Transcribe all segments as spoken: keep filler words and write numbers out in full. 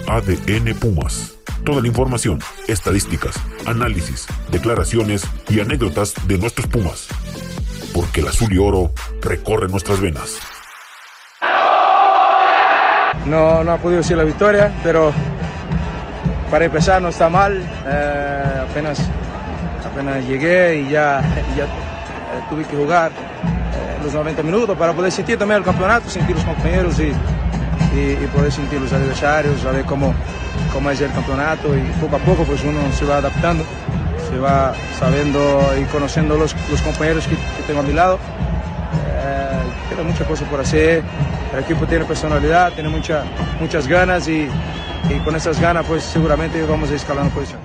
A D N Pumas. Toda la información, estadísticas, análisis, declaraciones y anécdotas de nuestros Pumas. Porque el azul y oro recorre nuestras venas. No, no ha podido ser la victoria, pero para empezar no está mal. Eh, apenas, apenas llegué y ya, ya eh, tuve que jugar eh, los noventa minutos para poder sentir también el campeonato, sentir los compañeros y, y, y poder sentir los adversarios, saber cómo, cómo es el campeonato, y poco a poco pues uno se va adaptando, se va sabiendo y conociendo los, los compañeros que, que tengo a mi lado. Eh, queda muchas cosas por hacer. El equipo tiene personalidad, tiene mucha, muchas ganas y, y con esas ganas pues seguramente vamos a escalar en posición.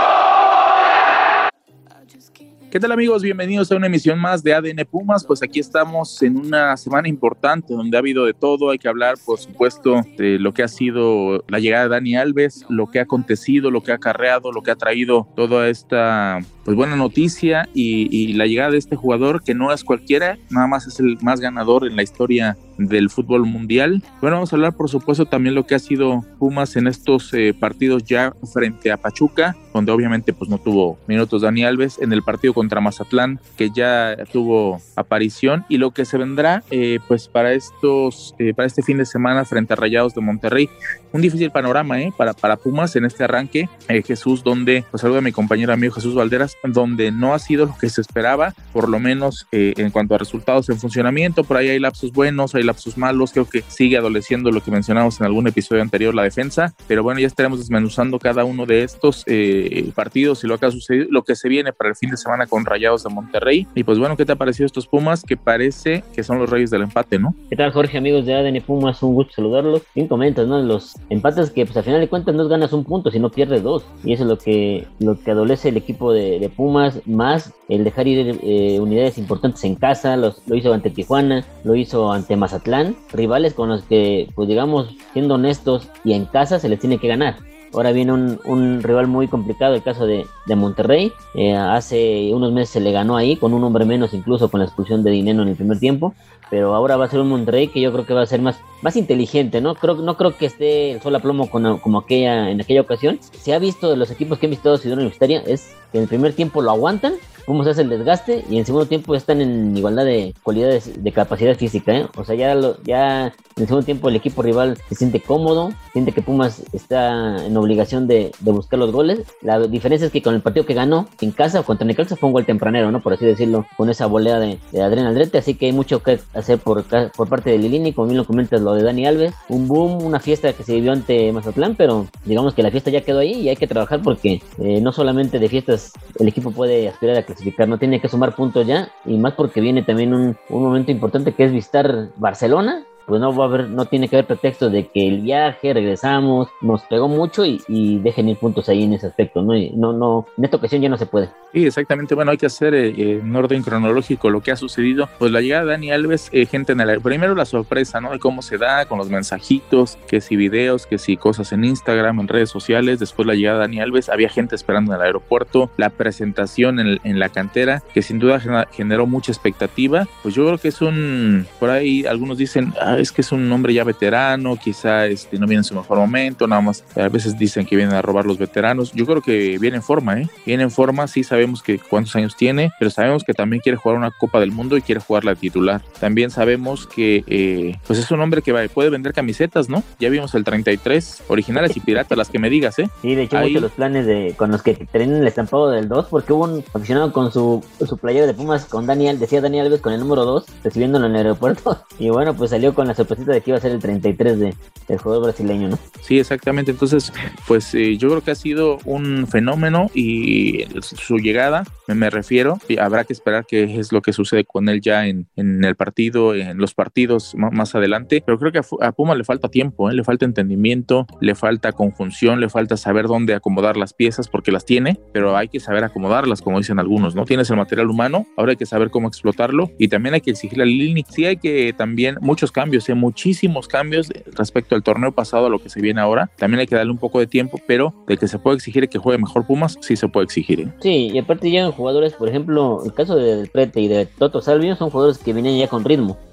¿Qué tal, amigos? Bienvenidos a una emisión más de A D N Pumas. Pues aquí estamos en una semana importante donde ha habido de todo. Hay que hablar, por supuesto, de lo que ha sido la llegada de Dani Alves, lo que ha acontecido, lo que ha acarreado, lo que ha traído toda esta pues buena noticia y, y la llegada de este jugador que no es cualquiera, nada más es el más ganador en la historia del fútbol mundial. Bueno, vamos a hablar, por supuesto, también lo que ha sido Pumas en estos eh, partidos ya frente a Pachuca, donde obviamente pues no tuvo minutos Dani Alves, en el partido contra Mazatlán, que ya tuvo aparición, y lo que se vendrá eh, pues para estos eh, para este fin de semana frente a Rayados de Monterrey. Un difícil panorama eh, para, para Pumas en este arranque, eh, Jesús, donde, pues saludo a mi compañero amigo Jesús Valderas, donde no ha sido lo que se esperaba, por lo menos eh, en cuanto a resultados en funcionamiento. Por ahí hay lapsos buenos, hay lapsos malos, creo que sigue adoleciendo lo que mencionamos en algún episodio anterior, la defensa, pero bueno, ya estaremos desmenuzando cada uno de estos eh, partidos y lo que ha sucedido, lo que se viene para el fin de semana con Rayados de Monterrey. Y pues bueno, ¿qué te ha parecido estos Pumas? Que parece que son los reyes del empate, ¿no? ¿Qué tal, Jorge, amigos de A D N Pumas? Un gusto saludarlos. Bien comentas, ¿no? Los empates que pues al final de cuentas no ganas un punto, sino pierdes dos, y eso es lo que, lo que adolece el equipo de, de Pumas, más el dejar ir eh, unidades importantes en casa. Los, lo hizo ante Tijuana, lo hizo ante Mazatlán, rivales con los que, pues digamos, siendo honestos, y en casa se les tiene que ganar. Ahora viene un, un rival muy complicado, el caso de, de Monterrey. Eh, hace unos meses se le ganó ahí, con un hombre menos, incluso con la expulsión de Dineno en el primer tiempo. Pero ahora va a ser un Monterrey que yo creo que va a ser más, más inteligente, ¿no? Creo, no creo que esté el sol a plomo con, como aquella, en aquella ocasión. Se ha visto de los equipos que han visitado Ciudad Universitaria, es que en el primer tiempo lo aguantan, Pumas hace el desgaste, y en segundo tiempo están en igualdad de cualidades, de capacidad física, ¿eh? O sea, ya, lo, ya en el segundo tiempo el equipo rival se siente cómodo, siente que Pumas está en obligación de, de buscar los goles. La diferencia es que con el partido que ganó en casa contra Necaxa fue un gol tempranero, ¿no? Por así decirlo, con esa volea de, de Adrián Aldrete, así que hay mucho que hacer por, por parte de Lilini. Como bien lo comentas, lo de Dani Alves, un boom, una fiesta que se vivió ante Mazatlán, pero digamos que la fiesta ya quedó ahí y hay que trabajar porque eh, no solamente de fiestas el equipo puede aspirar a clasificar, no tiene que sumar puntos ya, y más porque viene también un, un momento importante que es visitar Barcelona. Pues no va a haber, no tiene que haber pretexto de que el viaje, regresamos, nos pegó mucho y, y dejen ir puntos ahí en ese aspecto, ¿no? Y no, no, en esta ocasión ya no se puede. Sí, exactamente. Bueno, hay que hacer eh, en orden cronológico lo que ha sucedido. Pues la llegada de Dani Alves, eh, gente en el... Primero la sorpresa, ¿no? De cómo se da, con los mensajitos, que si videos, que si cosas en Instagram, en redes sociales. Después la llegada de Dani Alves, había gente esperando en el aeropuerto, la presentación en, en la cantera, que sin duda generó mucha expectativa. Pues yo creo que es un... Por ahí algunos dicen... Ah, es que es un hombre ya veterano, quizá este, no viene en su mejor momento, nada más a veces dicen que vienen a robar los veteranos. Yo creo que viene en forma, ¿eh? Viene en forma, sí sabemos que cuántos años tiene, pero sabemos que también quiere jugar una Copa del Mundo y quiere jugar la titular. También sabemos que eh, pues es un hombre que va, puede vender camisetas, ¿no? Ya vimos el treinta y tres, originales y piratas, las que me digas, ¿eh? Sí, de hecho Ahí... muchos los planes de con los que tienen el estampado del dos, porque hubo un aficionado con su, su playera de Pumas con Daniel, decía Dani Alves con el número dos, recibiéndolo en el aeropuerto, y bueno, pues salió con la sorpresita de que iba a ser el treinta y tres de, del jugador brasileño, ¿no? Sí, exactamente. Entonces, pues eh, yo creo que ha sido un fenómeno y su llegada, me, me refiero, y habrá que esperar qué es lo que sucede con él ya en, en el partido, en los partidos más, más adelante, pero creo que a, a Puma le falta tiempo, ¿eh? Le falta entendimiento, le falta conjunción, le falta saber dónde acomodar las piezas, porque las tiene, pero hay que saber acomodarlas, como dicen algunos, ¿no? Tienes el material humano, ahora hay que saber cómo explotarlo, y también hay que exigirle a Lilini. Sí hay que también, muchos cambios, ¿eh? Muchísimos cambios respecto al torneo pasado a lo que se viene ahora. También hay que darle un poco de tiempo, pero de que se puede exigir que juegue mejor Pumas, sí se puede exigir, ¿eh? Sí, y aparte llegan jugadores, por ejemplo, el caso de Del Prete y de Toto Salvio, son jugadores que vienen ya con ritmo. O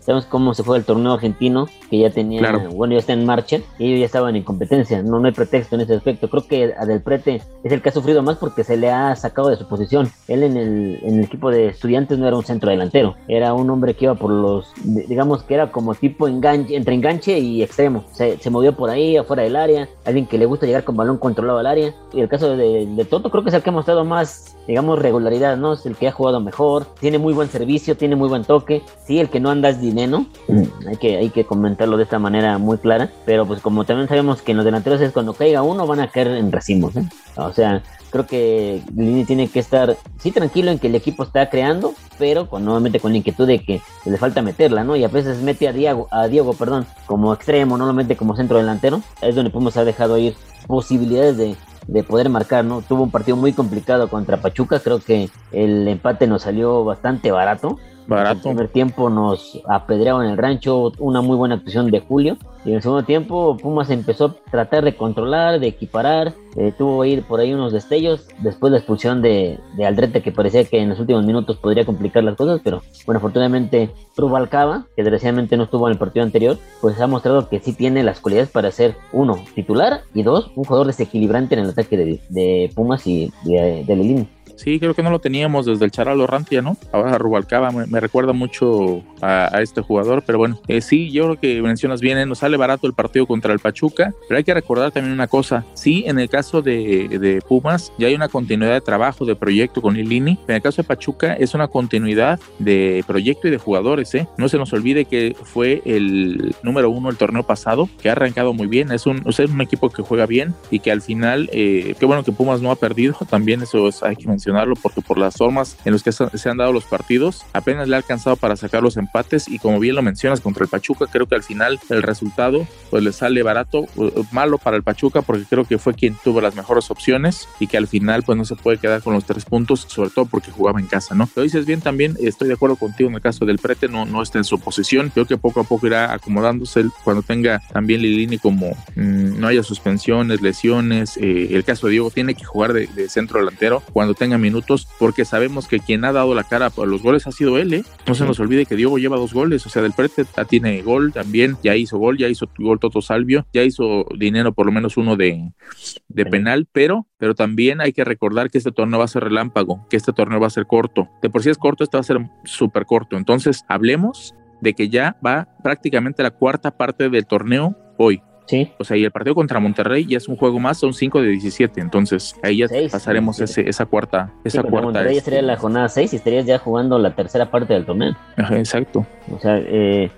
sabemos cómo se fue el torneo argentino, que ya tenía, claro. bueno, ya está en marcha, y ellos ya estaban en competencia, no, no hay pretexto en ese aspecto. Creo que a Del Prete es el que ha sufrido más porque se le ha sacado de su posición. Él en el, en el equipo de Estudiantes no era un centro delantero, era un hombre que iba por los, digamos que era como tipo enganche, entre enganche y extremo, se, se movió por ahí, afuera del área, alguien que le gusta llegar con balón controlado al área, y el caso de, de Toto creo que es el que ha mostrado más, digamos, regularidad, ¿no? Es el que ha jugado mejor, tiene muy buen servicio, tiene muy buen toque, sí, el que no anda es Dineno, mm. hay que hay que comentarlo de esta manera muy clara, pero pues como también sabemos que en los delanteros es cuando caiga uno van a caer en racimos, ¿eh? O sea, creo que Lini tiene que estar, sí, tranquilo en que el equipo está creando, pero con, nuevamente con la inquietud de que le falta meterla, ¿no? Y a veces mete a Diego, a Diego, perdón, como extremo, no lo mete como centro delantero, es donde Pumas ha dejado ir posibilidades de de poder marcar, ¿no? Tuvo un partido muy complicado contra Pachuca, creo que el empate nos salió bastante barato. Barato. En el primer tiempo nos apedreaban en el rancho, una muy buena actuación de Julio. Y en el segundo tiempo Pumas empezó a tratar de controlar, de equiparar, eh, tuvo ir por ahí unos destellos. Después la expulsión de, de Aldrete, que parecía que en los últimos minutos podría complicar las cosas, pero bueno, afortunadamente Rubalcaba, que desgraciadamente no estuvo en el partido anterior, pues ha mostrado que sí tiene las cualidades para ser, uno, titular, y dos, un jugador desequilibrante en el ataque de, de Pumas y de, de Lilini. Sí, creo que no lo teníamos desde el Charalo Rantia, ¿no? Ahora Rubalcaba me, me recuerda mucho a, a este jugador, pero bueno, eh, sí, yo creo que mencionas bien, ¿eh? Nos sale barato el partido contra el Pachuca, pero hay que recordar también una cosa, sí, en el caso de, de Pumas ya hay una continuidad de trabajo, de proyecto con Lilini, en el caso de Pachuca es una continuidad de proyecto y de jugadores, ¿eh? No se nos olvide que fue el número uno el torneo pasado, que ha arrancado muy bien, es un, o sea, es un equipo que juega bien y que al final, eh, qué bueno que Pumas no ha perdido, también eso es, hay que mencionar, porque por las formas en las que se han dado los partidos apenas le ha alcanzado para sacar los empates, y como bien lo mencionas contra el Pachuca, creo que al final el resultado pues le sale barato, malo para el Pachuca, porque creo que fue quien tuvo las mejores opciones y que al final pues no se puede quedar con los tres puntos, sobre todo porque jugaba en casa, ¿no? Lo dices bien también, estoy de acuerdo contigo en el caso del Prete, no, no está en su posición, creo que poco a poco irá acomodándose cuando tenga también Lilini, como mmm, no haya suspensiones, lesiones, eh, el caso de Diego tiene que jugar de, de centro delantero cuando tenga minutos, porque sabemos que quien ha dado la cara por los goles ha sido él, ¿eh? No se nos olvide que Diego lleva dos goles, o sea, Del Prete tiene gol también, ya hizo gol, ya hizo gol Toto Salvio, ya hizo Dinero por lo menos uno de, de penal, pero, pero también hay que recordar que este torneo va a ser relámpago, que este torneo va a ser corto, de por sí es corto, este va a ser súper corto, entonces hablemos de que ya va prácticamente la cuarta parte del torneo hoy. Sí. O sea, y el partido contra Monterrey ya es un juego más, son cinco de diecisiete, entonces ahí ya seis, pasaremos sí, ese, esa cuarta esa sí, cuarta Monterrey ya sería la jornada seis y estarías ya jugando la tercera parte del torneo. Ajá, exacto. O sea, eh,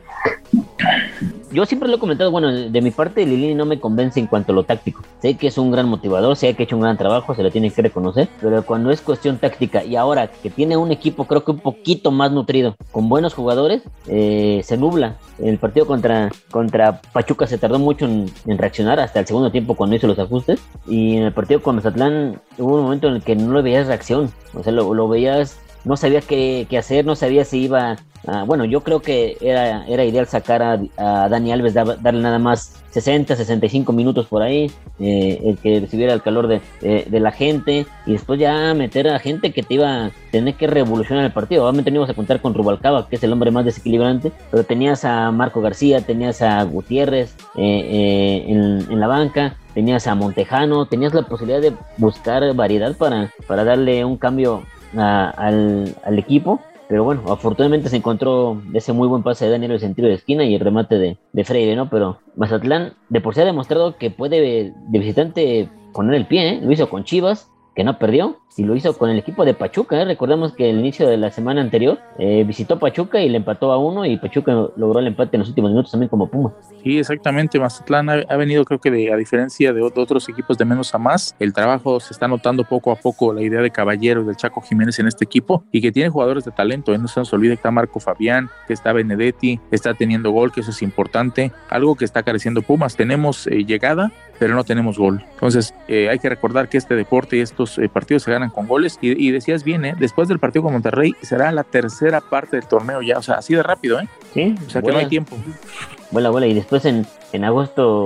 yo siempre lo he comentado, bueno, de mi parte Lilini no me convence en cuanto a lo táctico. Sé que es un gran motivador, sé que ha hecho un gran trabajo, se le tiene que reconocer, pero cuando es cuestión táctica y ahora que tiene un equipo creo que un poquito más nutrido, con buenos jugadores, eh, se nubla. El partido contra, contra Pachuca se tardó mucho en, en reaccionar hasta el segundo tiempo cuando hizo los ajustes, y en el partido con Mazatlán hubo un momento en el que no le veías reacción, o sea, lo, lo veías, no sabía qué, qué hacer, no sabía si iba... Ah, bueno, yo creo que era, era ideal sacar a, a Dani Alves, da, darle nada más sesenta, sesenta y cinco minutos por ahí, eh, el que recibiera el calor de, de, de la gente, y después ya meter a gente que te iba a tener que revolucionar el partido. Obviamente no ibas a contar con Rubalcaba, que es el hombre más desequilibrante, pero tenías a Marco García, tenías a Gutiérrez eh, eh, en, en la banca, tenías a Montejano, tenías la posibilidad de buscar variedad para, para darle un cambio a, al, al equipo. Pero bueno, afortunadamente se encontró ese muy buen pase de Daniel Alves en tiro de esquina y el remate de, de Freire, ¿no? Pero Mazatlán de por sí ha demostrado que puede de visitante poner el pie, ¿eh? Lo hizo con Chivas, que no perdió, y lo hizo con el equipo de Pachuca, ¿eh? Recordemos que el inicio de la semana anterior eh, visitó Pachuca y le empató a uno, y Pachuca logró el empate en los últimos minutos también como Puma. Sí, exactamente, Mazatlán ha, ha venido, creo que de, a diferencia de, de otros equipos de menos a más, el trabajo se está notando poco a poco, la idea de Caballero, del Chaco Jiménez en este equipo, y que tiene jugadores de talento, ¿eh? No se nos olvide que está Marco Fabián, que está Benedetti, está teniendo gol, que eso es importante, algo que está careciendo Pumas. Tenemos eh, llegada, pero no tenemos gol. Entonces eh, hay que recordar que este deporte y estos eh, partidos se ganan con goles, y, y decías bien, ¿eh? Después del partido con Monterrey será la tercera parte del torneo ya, o sea, así de rápido, ¿eh? Sí, o sea, vuela, que no hay tiempo. Vuela, vuela, y después en, en agosto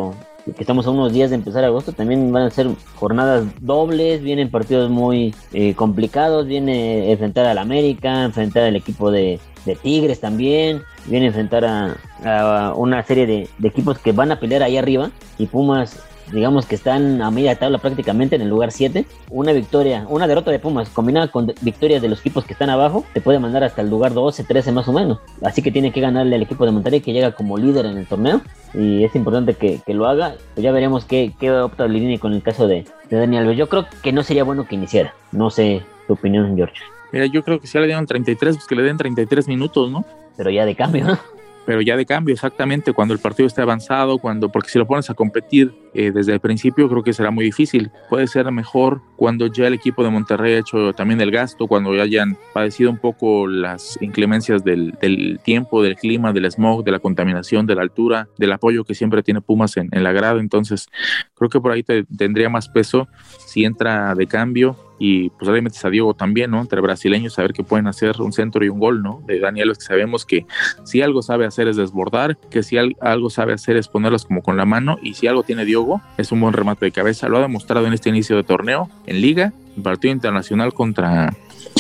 que estamos a unos días de empezar agosto, también van a ser jornadas dobles, vienen partidos muy eh, complicados, viene enfrentar al América, enfrentar al equipo de, de Tigres también, viene a enfrentar a, a una serie de, de equipos que van a pelear ahí arriba, y Pumas, digamos que están a media tabla prácticamente en el lugar siete. Una victoria, una derrota de Pumas combinada con de- victorias de los equipos que están abajo te puede mandar hasta el lugar doce, trece más o menos. Así que tiene que ganarle al equipo de Monterrey, que llega como líder en el torneo, y es importante que, que lo haga. Pues ya veremos qué, qué opta Lilini con el caso de, de Dani Alves. Yo creo que no sería bueno que iniciara. No sé tu opinión, George. Mira, yo creo que si ya le dieron treinta y tres, pues que le den treinta y tres minutos, ¿no? Pero ya de cambio, ¿no? Pero ya de cambio, exactamente, cuando el partido esté avanzado, cuando, porque si lo pones a competir eh, desde el principio, creo que será muy difícil. Puede ser mejor cuando ya el equipo de Monterrey ha hecho también el gasto, cuando ya hayan padecido un poco las inclemencias del, del tiempo, del clima, del smog, de la contaminación, de la altura, del apoyo que siempre tiene Pumas en, en la grada. Entonces, creo que por ahí te, tendría más peso si entra de cambio. Y pues ahí metes a Diogo también, ¿no? Entre brasileños, saber que pueden hacer un centro y un gol, ¿no? De Dani Alves, que sabemos que si algo sabe hacer es desbordar, que si al, algo sabe hacer es ponerlas como con la mano, y si algo tiene Diogo, es un buen remate de cabeza. Lo ha demostrado en este inicio de torneo, en Liga, en partido internacional contra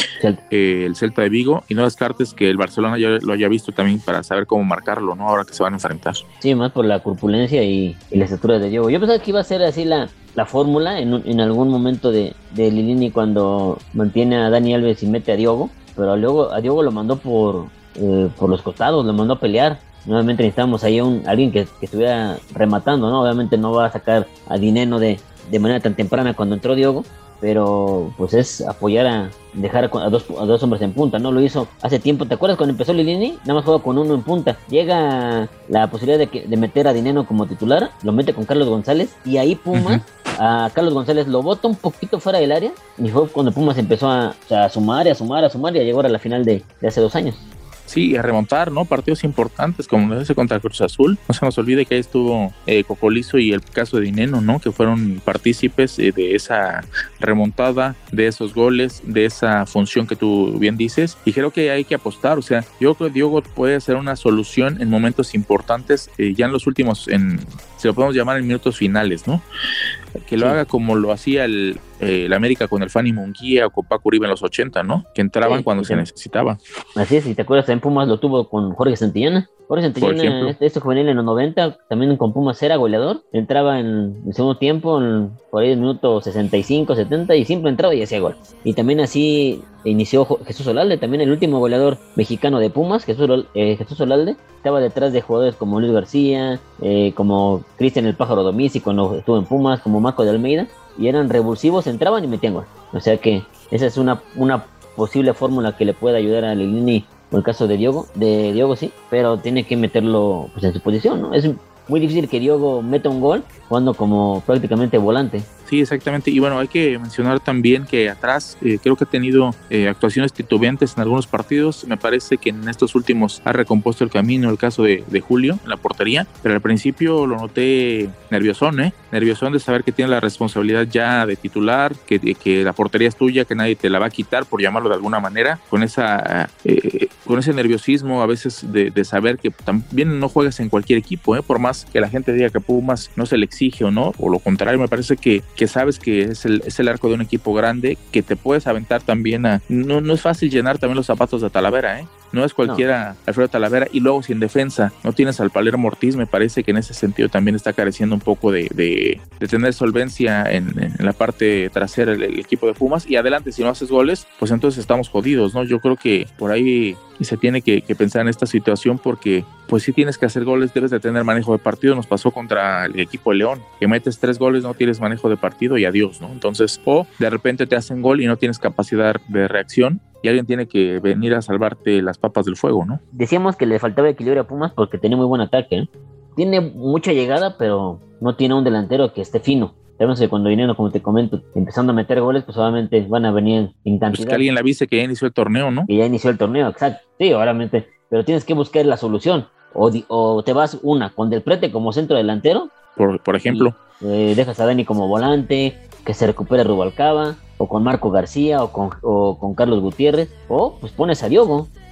eh, el Celta de Vigo, y no descartes que el Barcelona ya lo haya visto también para saber cómo marcarlo, ¿no? Ahora que se van a enfrentar. Sí, más por la corpulencia y, y la estatura de Diogo. Yo pensaba que iba a ser así la, la fórmula en, en algún momento de, de Lilini, cuando mantiene a Dani Alves y mete a Diogo, pero luego a Diogo lo mandó por, eh, por los costados, lo mandó a pelear. Nuevamente necesitamos ahí a un, alguien que, que estuviera rematando, ¿no? Obviamente no va a sacar a Dineno de, de manera tan temprana cuando entró Diogo, pero pues es apoyar a dejar a dos, a dos hombres en punta, ¿no? Lo hizo hace tiempo. ¿Te acuerdas cuando empezó Lilini? Nada más juega con uno en punta. Llega la posibilidad de, que, de meter a Dineno como titular, lo mete con Carlos González, y ahí Pumas, uh-huh. a Carlos González lo bota un poquito fuera del área, y fue cuando Pumas empezó a, o sea, a sumar, a sumar, a sumar, y a llegar a la final de, de hace dos años. Sí, a remontar, ¿no? Partidos importantes como ese contra Cruz Azul. No se nos olvide que ahí estuvo eh, Cocolizo y el caso de Dineno, ¿no? Que fueron partícipes eh, de esa remontada, de esos goles, de esa función que tú bien dices. Y creo que hay que apostar. O sea, yo creo que Diogo puede ser una solución en momentos importantes, eh, ya en los últimos, en, se lo podemos llamar en minutos finales, ¿no? Que lo sí. haga como lo hacía el, eh, el América con el Fanny Munguía o con Paco Uribe en los ochenta, ¿no? Que entraban sí, cuando sí, se sí. necesitaba. Así es, y te acuerdas, también Pumas lo tuvo con Jorge Santillana. Jorge Santillana, este, este juvenil en los noventa, también con Pumas era goleador. Entraba en el segundo tiempo, en, por ahí el minuto sesenta y cinco, setenta, y siempre entraba y hacía gol. Y también así inició Jesús Olalde, también el último goleador mexicano de Pumas. Jesús, eh, Jesús Olalde estaba detrás de jugadores como Luis García, eh, como Cristian el Pájaro Domínguez cuando estuvo en Pumas, como Marco de Almeida, y eran revulsivos, entraban y metían gol. O sea que esa es una, una posible fórmula que le puede ayudar a Lilini en el caso de Diogo, de Diogo sí, pero tiene que meterlo pues en su posición, ¿no? Es muy difícil que Diogo meta un gol jugando como prácticamente volante. Sí, exactamente. Y bueno, hay que mencionar también que atrás eh, creo que ha tenido eh, actuaciones titubeantes en algunos partidos. Me parece que en estos últimos ha recompuesto el camino, el caso de, de Julio en la portería, pero al principio lo noté nerviosón, ¿eh? Nerviosón de saber que tiene la responsabilidad ya de titular, que, de, que la portería es tuya, que nadie te la va a quitar, por llamarlo de alguna manera, con esa eh, con ese nerviosismo a veces de, de saber que también no juegas en cualquier equipo, ¿eh? Por más que la gente diga que Pumas no se le exige o no, o lo contrario, me parece que que sabes que es el, es el arco de un equipo grande, que te puedes aventar también a... No, no es fácil llenar también los zapatos de Talavera, ¿eh? No es cualquiera no. Alfredo Talavera, y luego si en defensa no tienes al Palermo Ortiz, me parece que en ese sentido también está careciendo un poco de, de, de tener solvencia en, en la parte trasera el, el equipo de Pumas, y adelante si no haces goles, pues entonces estamos jodidos, ¿no? Yo creo que por ahí se tiene que, que pensar en esta situación, porque pues si tienes que hacer goles, debes de tener manejo de partido. Nos pasó contra el equipo de León, que metes tres goles, no tienes manejo de partido y adiós, ¿no? Entonces, o de repente te hacen gol y no tienes capacidad de reacción, y alguien tiene que venir a salvarte las papas del fuego, ¿no? Decíamos que le faltaba equilibrio a Pumas porque tenía muy buen ataque, ¿eh? Tiene mucha llegada, pero no tiene un delantero que esté fino. Sabemos que cuando vinieron, como te comento, empezando a meter goles, pues obviamente van a venir en cantidad. Pues que alguien le avise que ya inició el torneo, ¿no? Que ya inició el torneo, exacto. Sí, obviamente. Pero tienes que buscar la solución. O, o te vas una con Del Prete como centro delantero. Por, por ejemplo. Y, eh, dejas a Dani como volante, que se recupere Rubalcaba, o con Marco García, o con, o con Carlos Gutiérrez. O pues pones a Diogo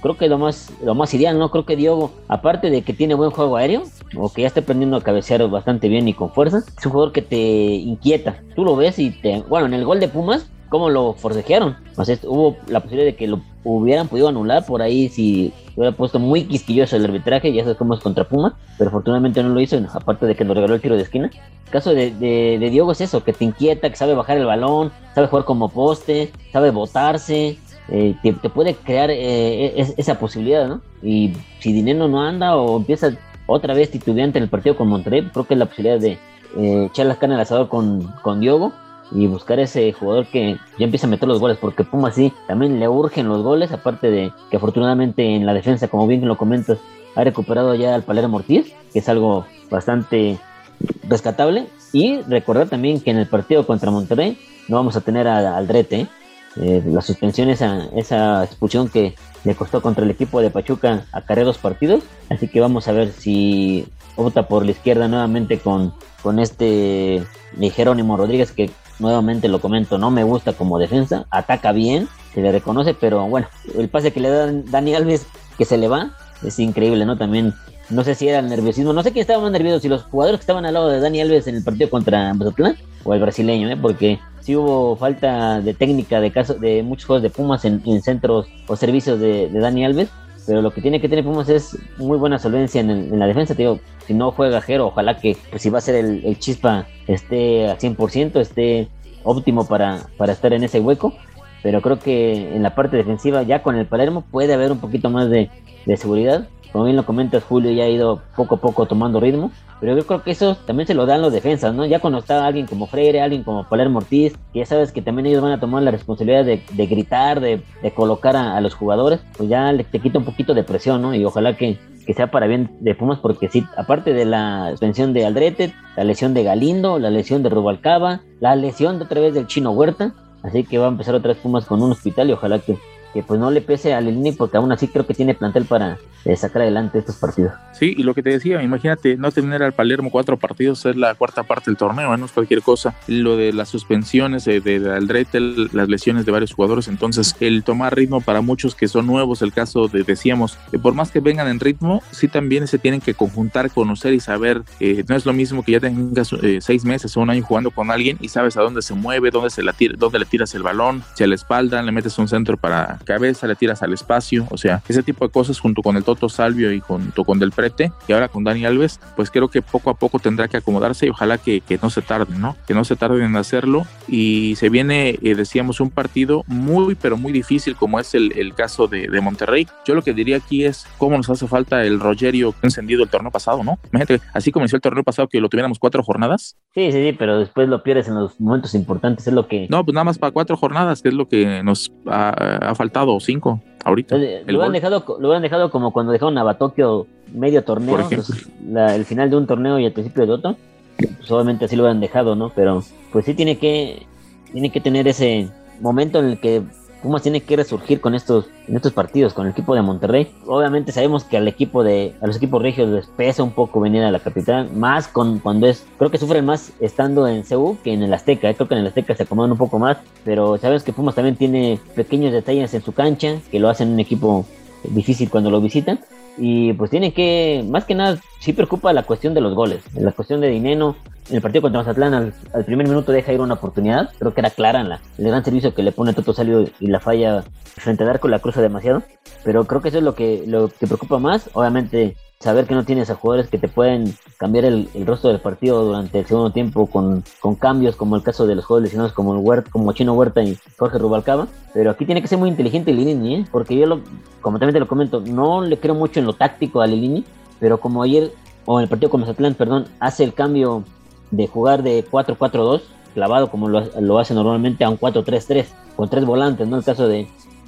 creo que lo más, lo más ideal, ¿no? Creo que Diogo, aparte de que tiene buen juego aéreo, o que ya está aprendiendo a cabecear bastante bien y con fuerza, es un jugador que te inquieta. Tú lo ves y te... Bueno, en el gol de Pumas, ¿cómo lo forcejearon? O sea, hubo la posibilidad de que lo hubieran podido anular por ahí si hubiera puesto muy quisquilloso el arbitraje, ya sabes cómo es contra Pumas, pero afortunadamente no lo hizo, aparte de que nos regaló el tiro de esquina. El caso de, de, de Diogo es eso, que te inquieta, que sabe bajar el balón, sabe jugar como poste, sabe botarse, eh, te, te puede crear eh, es, esa posibilidad, ¿no? Y si Dineno no anda o empieza otra vez titubeante en el partido con Monterrey, creo que es la posibilidad de eh, echar las canas al asador con, con Diogo y buscar ese jugador que ya empieza a meter los goles, porque Pumas sí, también le urgen los goles, aparte de que afortunadamente en la defensa, como bien lo comentas, ha recuperado ya al Palermo Ortiz, que es algo bastante rescatable. Y recordar también que en el partido contra Monterrey no vamos a tener a Aldrete, ¿eh? Eh, la suspensión, esa, esa expulsión que le costó contra el equipo de Pachuca acarreó dos partidos, así que vamos a ver si opta por la izquierda nuevamente con, con este Jerónimo Rodríguez, que nuevamente lo comento, no me gusta como defensa, ataca bien, se le reconoce, pero bueno, el pase que le da Dani Alves, que se le va, es increíble, ¿no? También, no sé si era el nerviosismo, no sé quién estaba más nervioso, si los jugadores que estaban al lado de Dani Alves en el partido contra Mazatlán, o el brasileño, ¿eh? Porque sí hubo falta de técnica de caso de muchos juegos de Pumas en, en centros o servicios de, de Dani Alves, pero lo que tiene que tener Pumas es muy buena solvencia en, el, en la defensa. Te digo, si no juega Jero, ojalá que pues, si va a ser el, el Chispa esté al cien por ciento, esté óptimo para, para estar en ese hueco, pero creo que en la parte defensiva ya con el Palermo puede haber un poquito más de, de seguridad. Como bien lo comentas, Julio ya ha ido poco a poco tomando ritmo, pero yo creo que eso también se lo dan los defensas, ¿no? Ya cuando está alguien como Freire, alguien como Palermo Ortiz, que ya sabes que también ellos van a tomar la responsabilidad de, de gritar, de, de colocar a, a los jugadores, pues ya le, te quita un poquito de presión, ¿no? Y ojalá que, que sea para bien de Pumas, porque sí, aparte de la suspensión de Aldrete, la lesión de Galindo, la lesión de Rubalcaba, la lesión de otra vez del Chino Huerta, así que va a empezar otra vez Pumas con un hospital y ojalá que que pues no le pese a Lilini, porque aún así creo que tiene plantel para eh, sacar adelante estos partidos. Sí, y lo que te decía, imagínate, no tener al Palermo cuatro partidos es la cuarta parte del torneo, no es cualquier cosa. Lo de las suspensiones de, de, de Aldrete, las lesiones de varios jugadores, entonces el tomar ritmo para muchos que son nuevos, el caso de, decíamos, que por más que vengan en ritmo, sí también se tienen que conjuntar, conocer y saber, eh, no es lo mismo que ya tengas eh, seis meses o un año jugando con alguien y sabes a dónde se mueve, dónde, se la tira, dónde le tiras el balón, si a la espalda le metes un centro para cabeza, le tiras al espacio, o sea, ese tipo de cosas junto con el Toto Salvio y junto con Del Prete y ahora con Dani Alves, pues creo que poco a poco tendrá que acomodarse y ojalá que, que no se tarden, ¿no? Que no se tarden en hacerlo y se viene, eh, decíamos, un partido muy, pero muy difícil como es el, el caso de, de Monterrey. Yo lo que diría aquí es cómo nos hace falta el Rogerio encendido el torneo pasado, ¿no? Imagínate, así como inició el torneo pasado que lo tuviéramos cuatro jornadas. Sí, sí, sí, pero después lo pierdes en los momentos importantes, es lo que... No, pues nada más para cuatro jornadas, que es lo que nos ha, ha faltado, cinco ahorita. Entonces, lo, han dejado, lo han dejado como cuando dejaron a Batocchio medio torneo, pues, la, el final de un torneo y el principio de otro, pues obviamente así lo han dejado, ¿no? Pero pues sí tiene que, tiene que tener ese momento en el que Pumas tiene que resurgir con estos, en estos partidos, con el equipo de Monterrey. Obviamente sabemos que al equipo de, a los equipos regios les pesa un poco venir a la capital, más con cuando es, creo que sufren más estando en C U que en el Azteca, ¿eh? Creo que en el Azteca se acomodan un poco más, pero sabes que Pumas también tiene pequeños detalles en su cancha, que lo hacen un equipo difícil cuando lo visitan, y pues tienen que, más que nada, sí preocupa la cuestión de los goles, la cuestión de Dineno. En el partido contra Mazatlán, al, al primer minuto deja ir una oportunidad, creo que era clara en la, el gran servicio que le pone Toto Salvio y la falla frente al arco, la cruza demasiado, pero creo que eso es lo que, lo que preocupa más. Obviamente saber que no tienes a jugadores que te pueden cambiar el, el rostro del partido durante el segundo tiempo con, con cambios, como el caso de los jugadores lesionados como el Huerta, como Chino Huerta y Jorge Rubalcaba, pero aquí tiene que ser muy inteligente Lilini, ¿eh? Porque yo, lo, como también te lo comento, no le creo mucho en lo táctico a Lilini, pero como ayer, o en el partido con Mazatlán, perdón, hace el cambio de jugar de cuatro cuatro dos, clavado como lo, lo hace normalmente, a un cuatro tres tres, con tres volantes, ¿no? El caso de,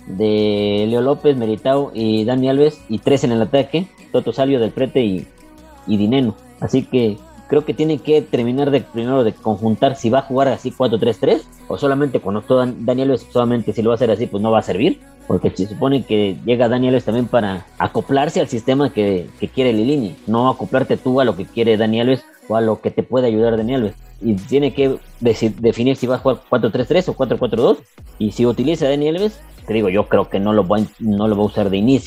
de Leo López, Meritao y Dani Alves, y tres en el ataque, Toto Salvio, Del Prete y, y Dineno. Así que creo que tiene que terminar de primero de conjuntar si va a jugar así cuatro tres tres, o solamente cuando todo Dani Alves, solamente si lo va a hacer así, pues no va a servir, porque se supone que llega Dani Alves también para acoplarse al sistema que, que quiere Lilini, no acoplarte tú a lo que quiere Dani Alves o a lo que te puede ayudar Dani Alves. Y tiene que deci- definir si va a jugar cuatro tres tres o cuatro cuatro dos, y si utiliza a Dani Alves, te digo, yo creo que no lo va, no lo va a usar de inicio,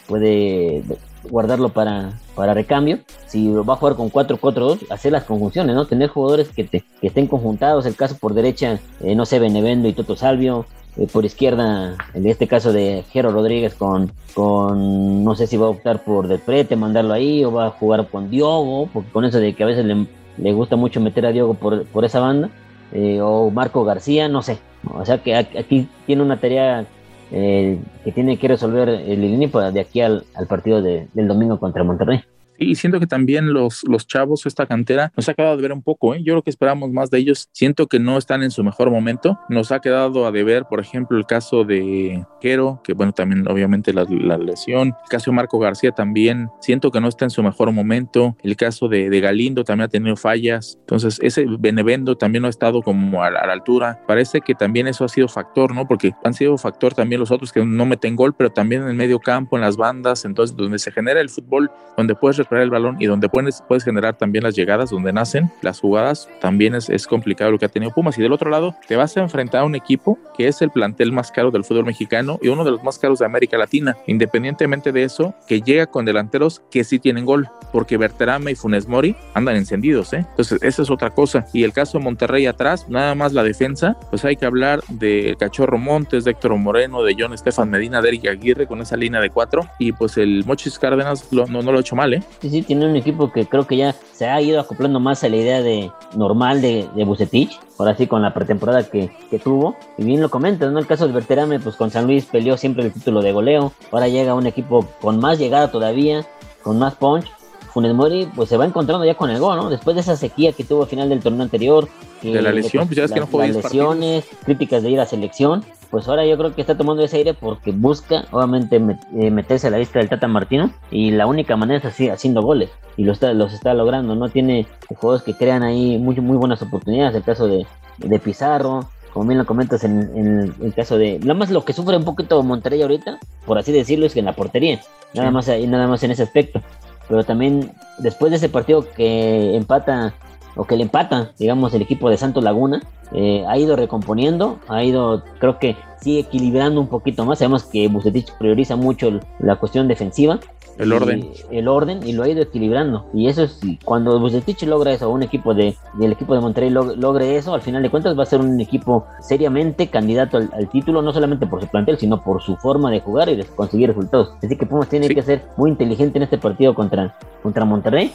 puede guardarlo para, para recambio. Si va a jugar con cuatro cuatro dos, hacer las conjunciones, ¿no? Tener jugadores que, te, que estén conjuntados. El caso por derecha, eh, no sé, Benevendo y Toto Salvio. Eh, por izquierda, en este caso de Jero Rodríguez con, con, no sé si va a optar por Del Prete, mandarlo ahí, o va a jugar con Diogo, porque con eso de que a veces le, le gusta mucho meter a Diogo por, por esa banda, eh, o Marco García, no sé. O sea que aquí tiene una tarea eh, que tiene que resolver el Lilini de aquí al, al partido de, del domingo contra Monterrey. Y siento que también los, los chavos, esta cantera, nos ha quedado de ver un poco, ¿eh? Yo creo que esperamos más de ellos. Siento que no están en su mejor momento. Nos ha quedado a deber, por ejemplo, el caso de Jero, que bueno, también obviamente la, la lesión. El caso de Marco García también, siento que no está en su mejor momento. El caso de, de Galindo también ha tenido fallas. Entonces, ese Benevendo también no ha estado como a la, a la altura. Parece que también eso ha sido factor, ¿no? Porque han sido factor también los otros que no meten gol, pero también en el medio campo, en las bandas, entonces donde se genera el fútbol, donde puedes el balón y donde puedes, puedes generar también las llegadas, donde nacen las jugadas, también es, es complicado lo que ha tenido Pumas. Y del otro lado te vas a enfrentar a un equipo que es el plantel más caro del fútbol mexicano y uno de los más caros de América Latina. Independientemente de eso, que llega con delanteros que sí tienen gol, porque Berterame y Funes Mori andan encendidos, ¿eh? Entonces esa es otra cosa. Y el caso de Monterrey atrás, nada más la defensa, pues hay que hablar del Cachorro Montes, de Héctor Moreno, de John Estefan Medina, de Eric Aguirre con esa línea de cuatro, y pues el Mochis Cárdenas lo, no, no lo ha hecho mal, ¿eh? Sí, sí, tiene un equipo que creo que ya se ha ido acoplando más a la idea de normal de, de Vucetich, ahora sí con la pretemporada que, que tuvo, y bien lo comentas, ¿no? El caso del Berterame, pues con San Luis peleó siempre el título de goleo, ahora llega un equipo con más llegada todavía, con más punch. Funes Mori pues se va encontrando ya con el gol, ¿no? Después de esa sequía que tuvo al final del torneo anterior, que, de la lesión, pues ya es que no jugó las lesiones, partidos. Críticas de ir a selección, pues ahora yo creo que está tomando ese aire porque busca obviamente met, eh, meterse a la lista del Tata Martino, y la única manera es así, haciendo goles, y lo está, los está logrando, ¿no? Tiene jugadores que crean ahí muy, muy buenas oportunidades, el caso de, de Pizarro, como bien lo comentas en, en el caso de, nada más lo que sufre un poquito Monterrey ahorita, por así decirlo, es que en la portería, nada sí. más nada más en ese aspecto. Pero también después de ese partido que empata, o que le empata, digamos, el equipo de Santos Laguna, eh, ha ido recomponiendo, ha ido, creo que sí, equilibrando un poquito más. Sabemos que Vucetich prioriza mucho la cuestión defensiva, el orden, el orden, y lo ha ido equilibrando. Y eso es, cuando Vucetich logra eso, un equipo de, del equipo de Monterrey log, logre eso, al final de cuentas va a ser un equipo seriamente candidato al, al título, no solamente por su plantel, sino por su forma de jugar y de conseguir resultados. Así que Pumas tiene sí. que ser muy inteligente en este partido contra, contra Monterrey,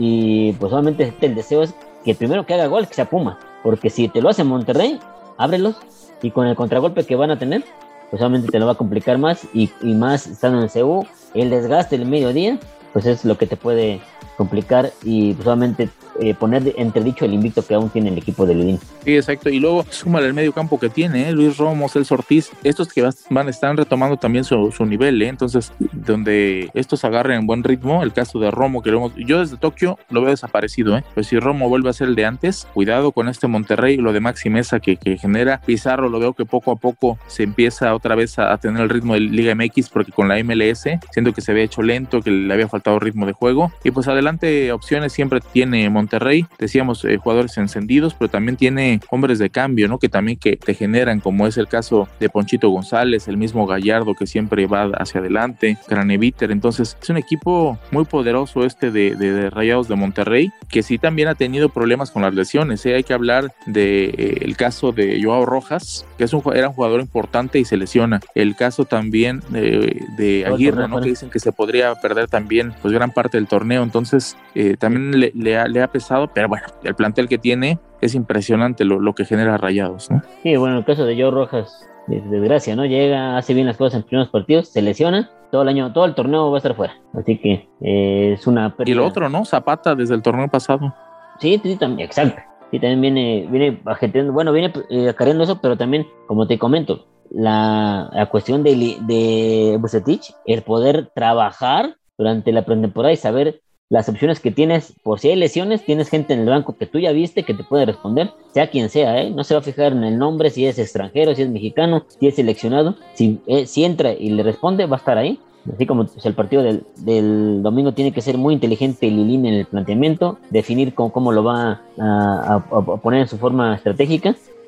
y pues obviamente el deseo es que el primero que haga gol que sea Puma, porque si te lo hace Monterrey, ábrelos, y con el contragolpe que van a tener, pues obviamente te lo va a complicar más, y, y más estando en el C U, el desgaste del mediodía, pues es lo que te puede complicar, y pues obviamente eh, poner de entredicho el invicto que aún tiene el equipo de Lilini. Sí, exacto, y luego súmale el medio campo que tiene, ¿eh? Luis Romo, Celso Ortiz, estos que van están retomando también su, su nivel, ¿eh? Entonces, donde estos agarren buen ritmo, el caso de Romo, que lo hemos, yo desde Tokio lo veo desaparecido, ¿eh? Pues si Romo vuelve a ser el de antes, cuidado con este Monterrey, lo de Maxi Mesa que, que genera. Pizarro lo veo que poco a poco se empieza otra vez a, a tener el ritmo de Liga M X, porque con la M L S, siento que se había hecho lento, que le había faltado ritmo de juego, y pues adelante opciones siempre tiene Monterrey, decíamos eh, jugadores encendidos, pero también tiene hombres de cambio, ¿no? Que también que te generan, como es el caso de Ponchito González, el mismo Gallardo que siempre va hacia adelante, Craneviter. Entonces es un equipo muy poderoso este de, de, de Rayados de Monterrey, que sí también ha tenido problemas con las lesiones, ¿eh? Hay que hablar de eh, el caso de Joao Rojas, que es un, era un jugador importante y se lesiona. El caso también de, de Aguirre, ¿no? Que dicen que se podría perder también pues gran parte del torneo. Entonces eh, también le, le, ha, le ha pesado, pero bueno, el plantel que tiene es impresionante lo, lo que genera Rayados, ¿no? Sí, bueno, el caso de Joao Rojas, de desgracia, ¿no? Llega, hace bien las cosas en primeros partidos, se lesiona, todo el año, todo el torneo va a estar fuera. Así que eh, es una pérdida. Y el otro, ¿no? Zapata desde el torneo pasado. Sí, sí, también, exacto. Sí, también viene, viene ajetreando, bueno, viene eh, acarreando eso, pero también, como te comento, la, la cuestión de, de Vucetich, el poder trabajar durante la pretemporada y saber las opciones que tienes, por si hay lesiones, tienes gente en el banco que tú ya viste que te puede responder, sea quien sea, ¿eh? No se va a fijar en el nombre, si es extranjero, si es mexicano, si es seleccionado, si, eh, si entra y le responde, va a estar ahí. Así como pues, el partido del, del domingo tiene que ser muy inteligente Lilini en el planteamiento, definir cómo, cómo lo va a, a, a poner en su forma estratégica,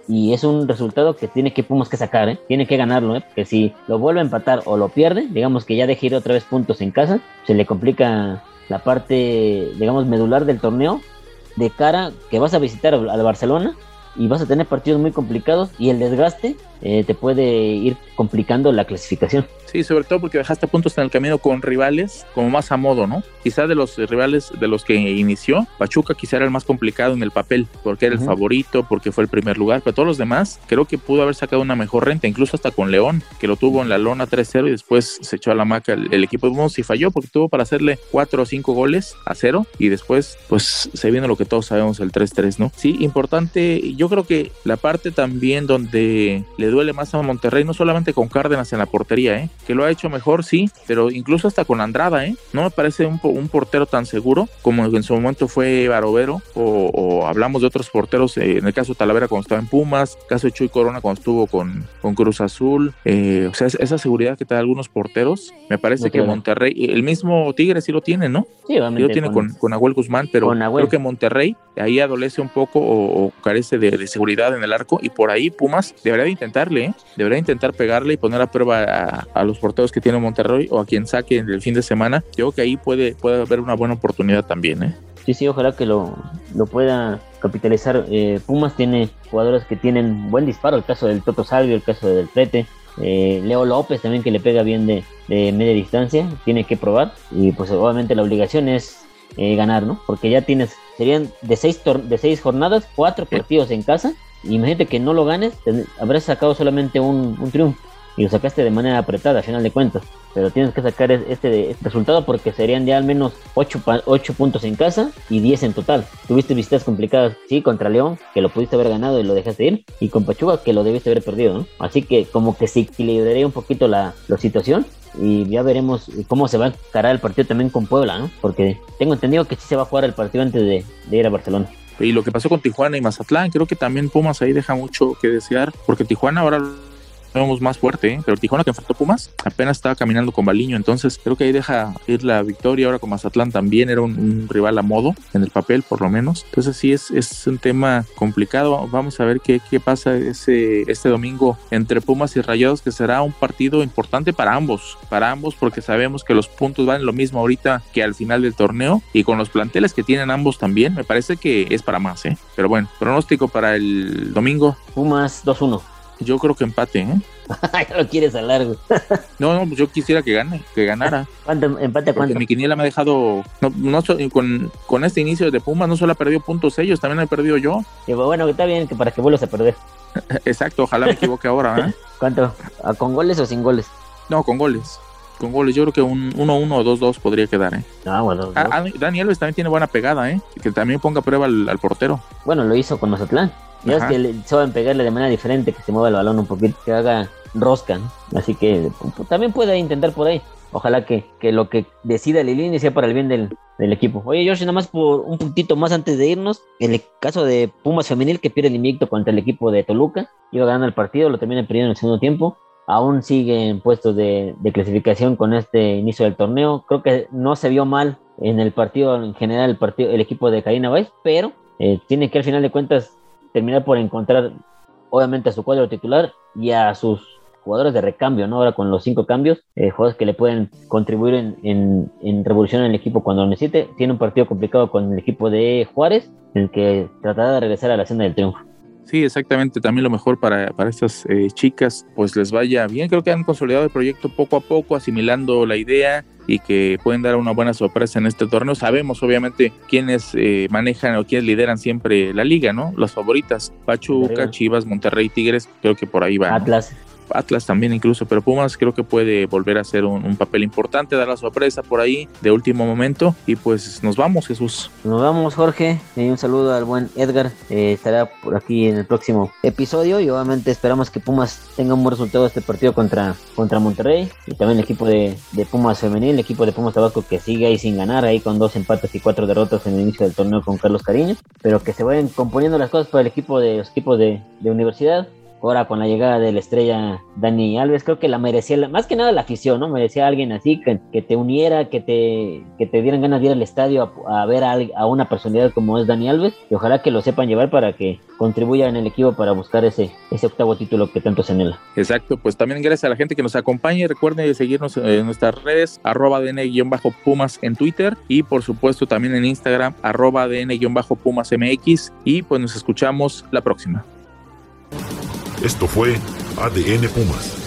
y es un resultado que tiene que Pumas que sacar, ¿eh? Tiene que ganarlo, ¿eh? Porque si lo vuelve a empatar o lo pierde, digamos que ya deja ir otra vez puntos en casa, se le complica la parte, digamos, medular del torneo, de cara que vas a visitar al Barcelona y vas a tener partidos muy complicados y el desgaste eh, te puede ir complicando la clasificación. Sí, sobre todo porque dejaste puntos en el camino con rivales como más a modo, ¿no? Quizá de los rivales de los que inició, Pachuca quizá era el más complicado en el papel, porque era uh-huh. el favorito, porque fue el primer lugar, pero todos los demás creo que pudo haber sacado una mejor renta, incluso hasta con León, que lo tuvo en la lona tres cero y después se echó a la maca el, el equipo de Pumas y falló porque tuvo para hacerle cuatro o cinco goles a cero y después pues se vino lo que todos sabemos, el tres tres, ¿no? Sí, importante, yo creo que la parte también donde le duele más a Monterrey, no solamente con Cárdenas en la portería, ¿eh? Que lo ha hecho mejor, sí, pero incluso hasta con Andrada, ¿eh? No me parece un, un portero tan seguro como en su momento fue Barovero, o, o hablamos de otros porteros, eh, en el caso de Talavera cuando estaba en Pumas, caso de Chuy Corona cuando estuvo con, con Cruz Azul, eh, o sea, esa seguridad que te da algunos porteros, me parece no que Monterrey, el mismo Tigre sí lo tiene, ¿no? Sí, obviamente. Sí lo tiene con, con, con Nahuel Guzmán, pero Nahuel. Creo que Monterrey ahí adolece un poco o, o carece de, de seguridad en el arco, y por ahí Pumas debería de intentarle, ¿eh? Debería intentar pegarle y poner a prueba a, a los porteros que tiene Monterrey o a quien saque en el fin de semana. Yo creo que ahí puede, puede haber una buena oportunidad también, ¿eh? Sí, sí, ojalá que lo, lo pueda capitalizar. Eh, Pumas tiene jugadores que tienen buen disparo, el caso del Toto Salvio, el caso del Prete, eh, Leo López también, que le pega bien de, de media distancia, tiene que probar, y pues obviamente la obligación es eh, ganar, ¿no? Porque ya tienes, serían de seis, tor- de seis jornadas, cuatro partidos en casa, y imagínate que no lo ganes, te, habrás sacado solamente un, un triunfo, y lo sacaste de manera apretada, a final de cuentas, pero tienes que sacar este, este resultado porque serían ya al menos ocho puntos en casa y diez en total. Tuviste visitas complicadas, sí, contra León, que lo pudiste haber ganado y lo dejaste ir, y con Pachuca, que lo debiste haber perdido, ¿no? Así que como que se equilibraría un poquito la, la situación, y ya veremos cómo se va a encarar el partido también con Puebla, ¿no? Porque tengo entendido que sí se va a jugar el partido antes de, de ir a Barcelona. Y lo que pasó con Tijuana y Mazatlán, creo que también Pumas ahí deja mucho que desear, porque Tijuana ahora vemos más fuerte, ¿eh? Pero Tijuana, que enfrentó Pumas, apenas estaba caminando con Baliño, entonces creo que ahí deja ir la victoria. Ahora con Mazatlán también era un, un rival a modo, en el papel por lo menos, entonces sí es, es un tema complicado. Vamos a ver qué, qué pasa ese, este domingo entre Pumas y Rayados, que será un partido importante para ambos, para ambos porque sabemos que los puntos van lo mismo ahorita que al final del torneo, y con los planteles que tienen ambos también, me parece que es para más, ¿eh? Pero bueno, pronóstico para el domingo. Pumas dos uno. Yo creo que empate, ¿eh? Ya lo quieres a largo. No, no, pues yo quisiera que gane, que ganara. ¿Cuánto, empate a cuánto? Porque mi quiniela me ha dejado, no, no con, con este inicio de Pumas no solo ha perdido puntos ellos, también he perdido yo. Y bueno, está bien que para que vuelvas a perder. Exacto, ojalá me equivoque ahora, ¿eh? ¿Cuánto? ¿Con goles o sin goles? No, con goles. Con goles, yo creo que un uno uno o dos dos podría quedar, ¿eh? Ah, bueno. Ah, ah, Dani Alves también tiene buena pegada, ¿eh? Que también ponga a prueba al, al portero. Bueno, lo hizo con Mazatlán. Ya es que le, saben pegarle de manera diferente, que se mueva el balón un poquito, que haga rosca, ¿no? Así que pues, también puede intentar por ahí. Ojalá que, que lo que decida Lilini sea para el bien del, del equipo. Oye, George, nada más por un puntito más antes de irnos, en el caso de Pumas femenil, que pierde el invicto contra el equipo de Toluca, iba ganando el partido, lo termina perdiendo en el segundo tiempo. Aún sigue en puestos de, de clasificación con este inicio del torneo. Creo que no se vio mal en el partido, en general, el partido, el equipo de Karina Báez, pero eh, tiene que al final de cuentas terminar por encontrar obviamente a su cuadro titular y a sus jugadores de recambio, ¿no? Ahora con los cinco cambios, eh, jugadores que le pueden contribuir en, en, en revolucionar el equipo cuando lo necesite. Tiene un partido complicado con el equipo de Juárez, en el que tratará de regresar a la senda del triunfo. Sí, exactamente, también lo mejor para, para estas eh, chicas, pues les vaya bien. Creo que han consolidado el proyecto poco a poco, asimilando la idea, y que pueden dar una buena sorpresa en este torneo. Sabemos obviamente quiénes eh, manejan o quiénes lideran siempre la liga, ¿no? Las favoritas, Pachuca, Chivas, Monterrey, Tigres, creo que por ahí va, ¿no? Atlas. Atlas también incluso, pero Pumas creo que puede volver a hacer un, un papel importante, dar la sorpresa por ahí de último momento. Y pues nos vamos, Jesús. Nos vamos, Jorge, y un saludo al buen Edgar, eh, estará por aquí en el próximo episodio, y obviamente esperamos que Pumas tenga un buen resultado este partido contra, contra Monterrey, y también el equipo de, de Pumas femenil, el equipo de Pumas Tabasco, que sigue ahí sin ganar, ahí con dos empates y cuatro derrotas en el inicio del torneo con Carlos Cariño, pero que se vayan componiendo las cosas para el equipo de los equipos de, de universidad. ahora con la llegada de la estrella Dani Alves, creo que la merecía, más que nada la afición, ¿no? Merecía alguien así, que, que te uniera, que te, que te dieran ganas de ir al estadio a, a ver a, a una personalidad como es Dani Alves, y ojalá que lo sepan llevar para que contribuya en el equipo para buscar ese, ese octavo título que tanto se anhela. Exacto, pues también gracias a la gente que nos acompaña, y recuerden seguirnos en nuestras redes, arroba A D N-Pumas en Twitter, y por supuesto también en Instagram, arroba A D N-Pumas M X, y pues nos escuchamos la próxima. Esto fue A D N Pumas.